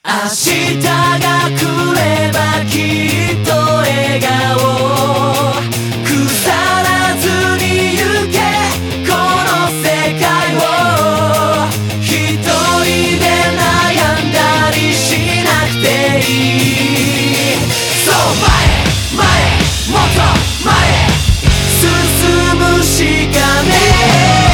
明日が来ればきっと笑顔腐らずに行けこの世界を一人で悩んだりしなくていいそう前もっと前進むしかねえ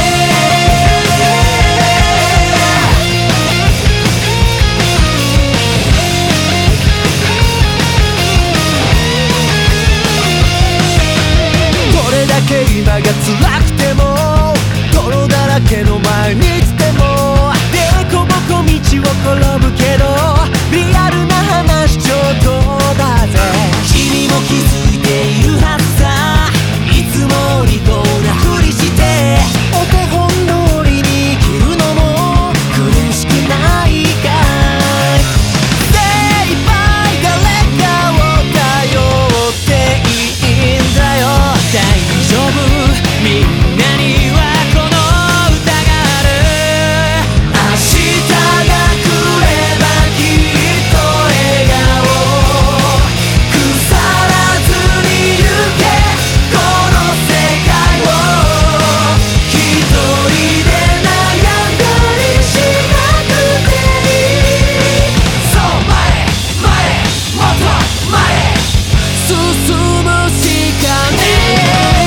今が辛くても泥だらけの毎日でもでこぼこ道を転ぶけどリアルな話ちょっとだぜ君も気づいているはずさいつも利口なふりしてお手本通りに生きるのも苦しくないかい精一杯誰かを頼っていいんだよ大丈夫みんなにはこの歌がある明日が来ればきっと笑顔腐らずに行けこの世界を一人で悩んだりしなくていいそう前もっと前進むしかねえ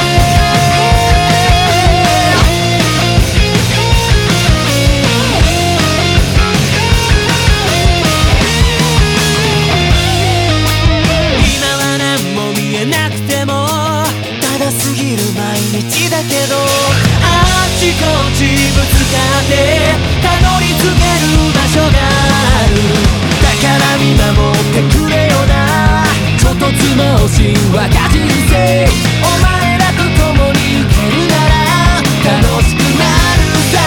なくてもただ過ぎる毎日だけどあっちこっちぶつかってたどり着ける場所があるだから見守ってくれよなちょっとつもし若人生お前らと共に行けるなら楽しくなるさ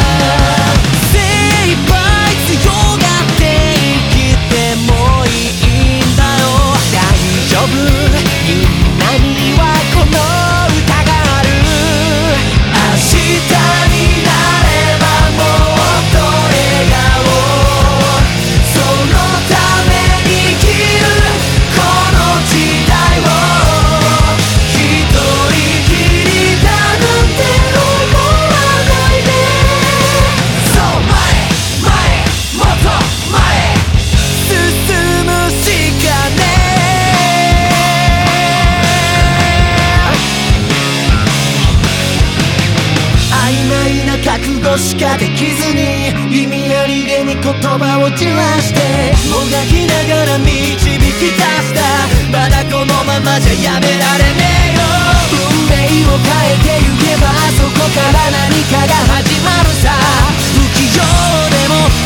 精一杯強がって生きてもいいんだよ大丈夫みんなにはこの歌がある明日になればもっと笑顔そのために生きるこの時代を一人きりだなんて思わないでそう前もっと前進むしかねえ覚悟しかできずに意味ありげに言葉を散らしてもがきながら導き出したまだこのままじゃやめられねえよ運命を変えてゆけばそこから何かが始まるさ不器用でも